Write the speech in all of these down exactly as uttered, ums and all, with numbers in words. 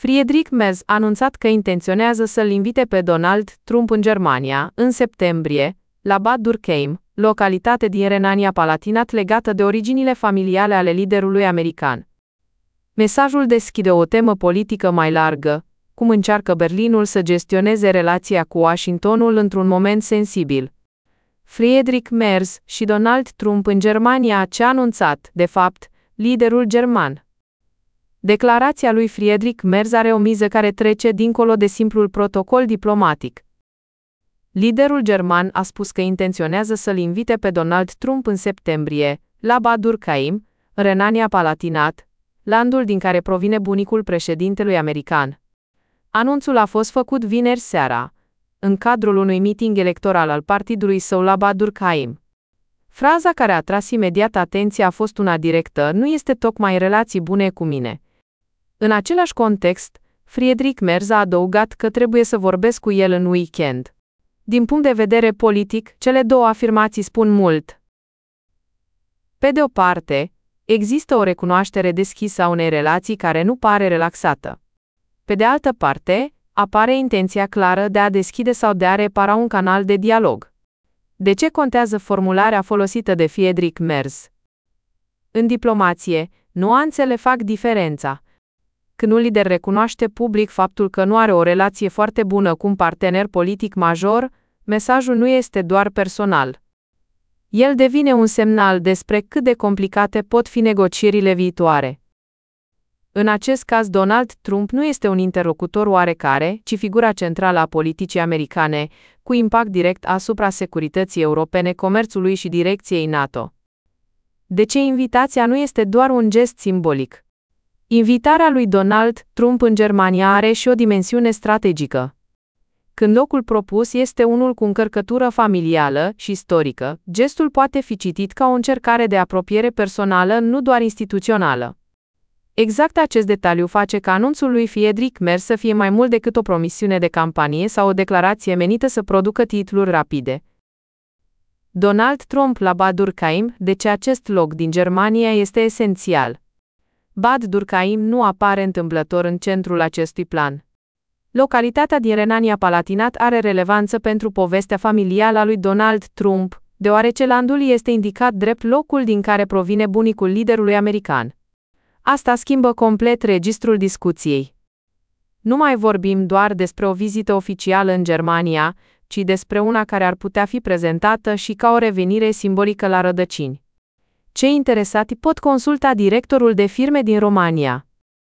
Friedrich Merz a anunțat că intenționează să-l invite pe Donald Trump în Germania, în septembrie, la Bad Dürkheim, localitate din Renania-Palatinat legată de originile familiale ale liderului american. Mesajul deschide o temă politică mai largă, cum încearcă Berlinul să gestioneze relația cu Washingtonul într-un moment sensibil. Friedrich Merz și Donald Trump în Germania, ce a anunțat, de fapt, liderul german. Declarația lui Friedrich Merz are o miză care trece dincolo de simplul protocol diplomatic. Liderul german a spus că intenționează să-l invite pe Donald Trump în septembrie, la Bad Dürkheim, în Renania-Palatinat, landul din care provine bunicul președintelui american. Anunțul a fost făcut vineri seara, în cadrul unui meeting electoral al partidului său la Bad Dürkheim. Fraza care a atras imediat atenția a fost una directă: nu este tocmai relații bune cu mine. În același context, Friedrich Merz a adăugat că trebuie să vorbesc cu el în weekend. Din punct de vedere politic, cele două afirmații spun mult. Pe de o parte, există o recunoaștere deschisă a unei relații care nu pare relaxată. Pe de altă parte, apare intenția clară de a deschide sau de a repara un canal de dialog. De ce contează formularea folosită de Friedrich Merz? În diplomație, nuanțele fac diferența. Când un lider recunoaște public faptul că nu are o relație foarte bună cu un partener politic major, mesajul nu este doar personal. El devine un semnal despre cât de complicate pot fi negocierile viitoare. În acest caz, Donald Trump nu este un interlocutor oarecare, ci figura centrală a politicii americane, cu impact direct asupra securității europene, comerțului și direcției NATO. De ce invitația nu este doar un gest simbolic? Invitarea lui Donald Trump în Germania are și o dimensiune strategică. Când locul propus este unul cu încărcătură familială și istorică, gestul poate fi citit ca o încercare de apropiere personală, nu doar instituțională. Exact acest detaliu face ca anunțul lui Friedrich Merz să fie mai mult decât o promisiune de campanie sau o declarație menită să producă titluri rapide. Donald Trump la Bad Dürkheim, de ce acest loc din Germania este esențial? Bad Dürkheim nu apare întâmplător în centrul acestui plan. Localitatea din Renania-Palatinat are relevanță pentru povestea familială a lui Donald Trump, deoarece landul este indicat drept locul din care provine bunicul liderului american. Asta schimbă complet registrul discuției. Nu mai vorbim doar despre o vizită oficială în Germania, ci despre una care ar putea fi prezentată și ca o revenire simbolică la rădăcini. Cei interesati pot consulta directorul de firme din România.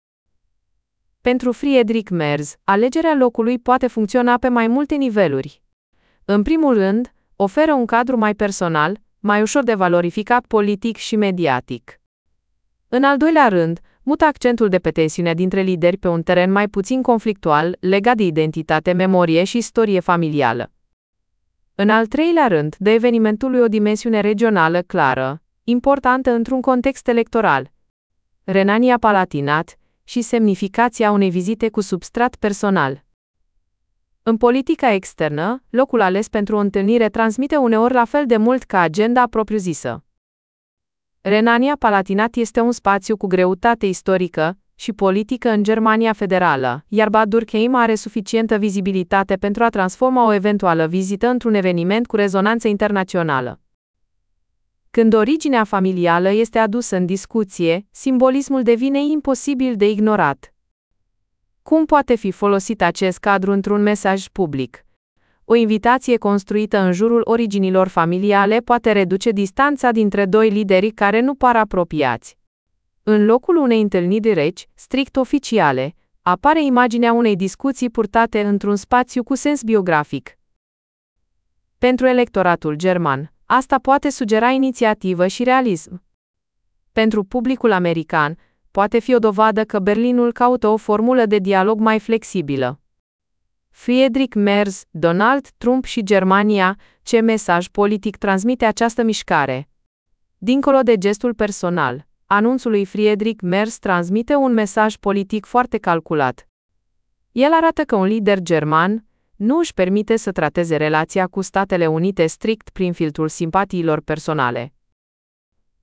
Pentru Friedrich Merz, alegerea locului poate funcționa pe mai multe niveluri. În primul rând, oferă un cadru mai personal, mai ușor de valorificat politic și mediatic. În al doilea rând, mută accentul de pe tensiunea dintre lideri pe un teren mai puțin conflictual, legat de identitate, memorie și istorie familială. În al treilea rând, dă evenimentului o dimensiune regională clară, importantă într-un context electoral. Renania-Palatinat și semnificația unei vizite cu substrat personal. În politica externă, locul ales pentru o întâlnire transmite uneori la fel de mult ca agenda propriu-zisă. Renania-Palatinat este un spațiu cu greutate istorică și politică în Germania federală, iar Bad Dürkheim are suficientă vizibilitate pentru a transforma o eventuală vizită într-un eveniment cu rezonanță internațională. Când originea familială este adusă în discuție, simbolismul devine imposibil de ignorat. Cum poate fi folosit acest cadru într-un mesaj public? O invitație construită în jurul originilor familiale poate reduce distanța dintre doi lideri care nu par apropiați. În locul unei întâlniri reci, strict oficiale, apare imaginea unei discuții purtate într-un spațiu cu sens biografic. Pentru electoratul german, asta poate sugera inițiativă și realism. Pentru publicul american, poate fi o dovadă că Berlinul caută o formulă de dialog mai flexibilă. Friedrich Merz, Donald Trump și Germania, ce mesaj politic transmite această mișcare? Dincolo de gestul personal, anunțul lui Friedrich Merz transmite un mesaj politic foarte calculat. El arată că un lider german nu își permite să trateze relația cu Statele Unite strict prin filtrul simpatiilor personale.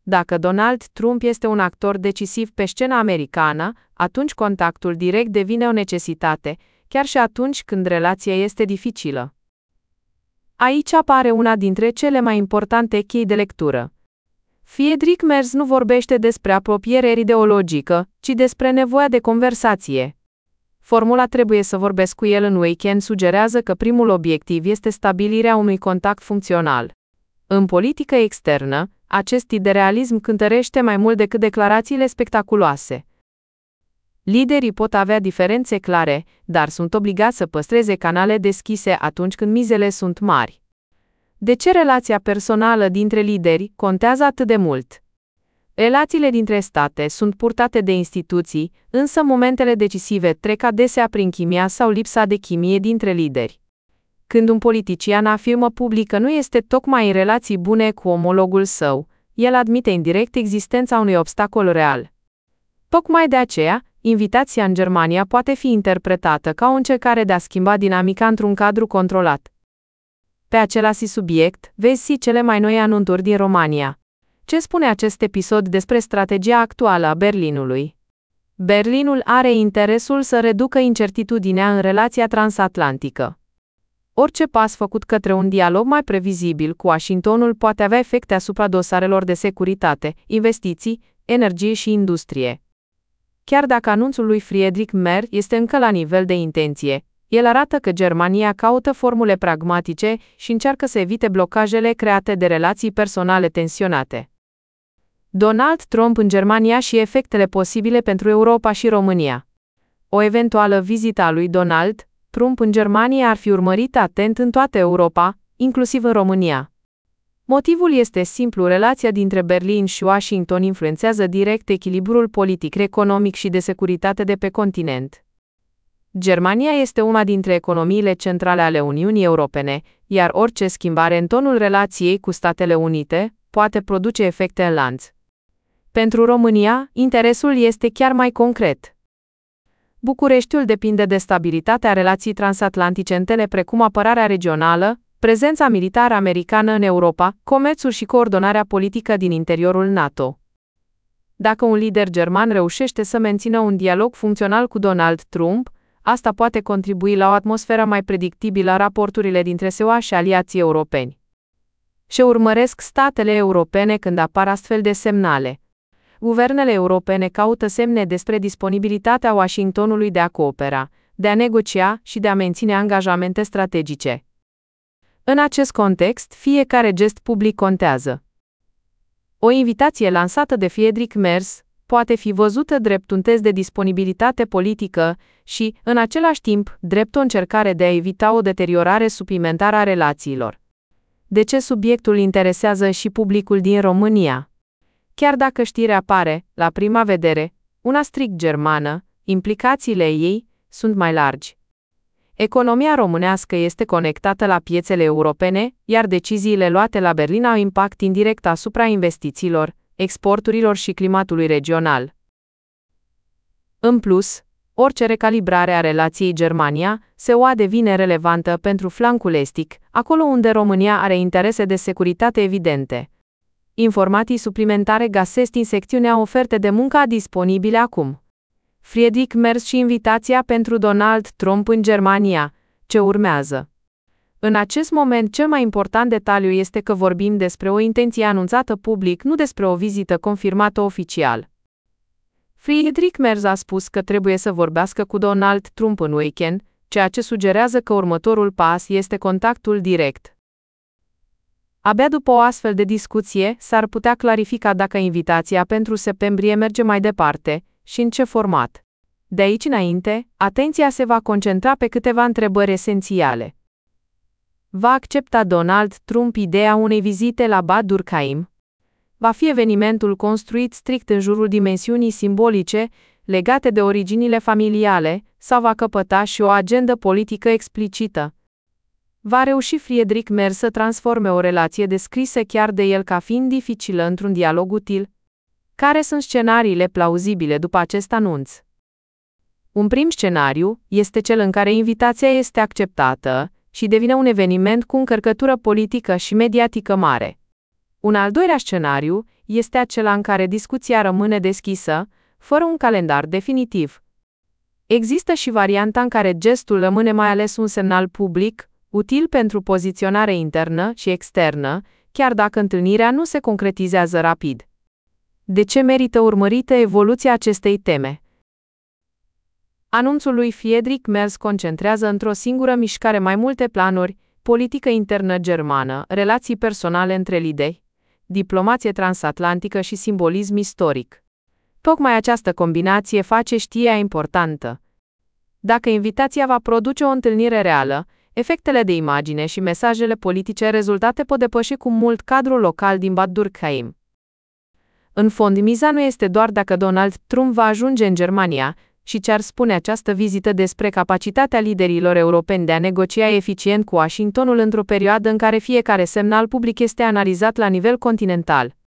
Dacă Donald Trump este un actor decisiv pe scena americană, atunci contactul direct devine o necesitate, chiar și atunci când relația este dificilă. Aici apare una dintre cele mai importante chei de lectură. Friedrich Merz nu vorbește despre apropiere ideologică, ci despre nevoia de conversație. Formula "trebuie să vorbesc cu el în weekend" sugerează că primul obiectiv este stabilirea unui contact funcțional. În politică externă, acest tip de realism cântărește mai mult decât declarațiile spectaculoase. Liderii pot avea diferențe clare, dar sunt obligați să păstreze canale deschise atunci când mizele sunt mari. De ce relația personală dintre lideri contează atât de mult? Relațiile dintre state sunt purtate de instituții, însă momentele decisive trec adesea prin chimia sau lipsa de chimie dintre lideri. Când un politician afirmă public că nu este tocmai în relații bune cu omologul său, el admite indirect existența unui obstacol real. Tocmai de aceea, invitația în Germania poate fi interpretată ca o încercare de a schimba dinamica într-un cadru controlat. Pe același subiect, vezi cele mai noi anunțuri din România. Ce spune acest episod despre strategia actuală a Berlinului? Berlinul are interesul să reducă incertitudinea în relația transatlantică. Orice pas făcut către un dialog mai previzibil cu Washingtonul poate avea efecte asupra dosarelor de securitate, investiții, energie și industrie. Chiar dacă anunțul lui Friedrich Merz este încă la nivel de intenție, el arată că Germania caută formule pragmatice și încearcă să evite blocajele create de relații personale tensionate. Donald Trump în Germania și efectele posibile pentru Europa și România. O eventuală vizită a lui Donald Trump în Germania ar fi urmărită atent în toată Europa, inclusiv în România. Motivul este simplu: relația dintre Berlin și Washington influențează direct echilibrul politic, economic și de securitate de pe continent. Germania este una dintre economiile centrale ale Uniunii Europene, iar orice schimbare în tonul relației cu Statele Unite poate produce efecte în lanț. Pentru România, interesul este chiar mai concret. Bucureștiul depinde de stabilitatea relației transatlantice entele precum apărarea regională, prezența militară americană în Europa, comerțul și coordonarea politică din interiorul NATO. Dacă un lider german reușește să mențină un dialog funcțional cu Donald Trump, asta poate contribui la o atmosferă mai predictibilă a raporturile dintre S U A și aliații europeni. Ce urmăresc statele europene când apar astfel de semnale? Guvernele europene caută semne despre disponibilitatea Washingtonului de a coopera, de a negocia și de a menține angajamente strategice. În acest context, fiecare gest public contează. O invitație lansată de Friedrich Merz poate fi văzută drept un test de disponibilitate politică și, în același timp, drept o încercare de a evita o deteriorare suplimentară a relațiilor. De ce subiectul interesează și publicul din România? Chiar dacă știrea pare, la prima vedere, una strict germană, implicațiile ei sunt mai largi. Economia românească este conectată la piețele europene, iar deciziile luate la Berlin au impact indirect asupra investițiilor, exporturilor și climatului regional. În plus, orice recalibrare a relației Germania-S U A devine relevantă pentru flancul estic, acolo unde România are interese de securitate evidente. Informații suplimentare găsesc în secțiunea oferte de muncă disponibile acum. Friedrich Merz și invitația pentru Donald Trump în Germania. Ce urmează? În acest moment, cel mai important detaliu este că vorbim despre o intenție anunțată public, nu despre o vizită confirmată oficial. Friedrich Merz a spus că trebuie să vorbească cu Donald Trump în weekend, ceea ce sugerează că următorul pas este contactul direct. Abia după o astfel de discuție, s-ar putea clarifica dacă invitația pentru septembrie merge mai departe și în ce format. De aici înainte, atenția se va concentra pe câteva întrebări esențiale. Va accepta Donald Trump ideea unei vizite la Bad Dürkheim? Va fi evenimentul construit strict în jurul dimensiunii simbolice, legate de originile familiale, sau va căpăta și o agendă politică explicită? Va reuși Friedrich Merz să transforme o relație descrisă chiar de el ca fiind dificilă într-un dialog util? Care sunt scenariile plauzibile după acest anunț? Un prim scenariu este cel în care invitația este acceptată și devine un eveniment cu încărcătură politică și mediatică mare. Un al doilea scenariu este acela în care discuția rămâne deschisă, fără un calendar definitiv. Există și varianta în care gestul rămâne mai ales un semnal public, util pentru poziționare internă și externă, chiar dacă întâlnirea nu se concretizează rapid. De ce merită urmărită evoluția acestei teme? Anunțul lui Friedrich Merz concentrează într-o singură mișcare mai multe planuri: politică internă germană, relații personale între lideri, diplomație transatlantică și simbolism istoric. Tocmai această combinație face știrea importantă. Dacă invitația va produce o întâlnire reală, efectele de imagine și mesajele politice rezultate pot depăși cu mult cadrul local din Bad Dürkheim. În fond, miza nu este doar dacă Donald Trump va ajunge în Germania, și ce ar spune această vizită despre capacitatea liderilor europeni de a negocia eficient cu Washingtonul într-o perioadă în care fiecare semnal public este analizat la nivel continental.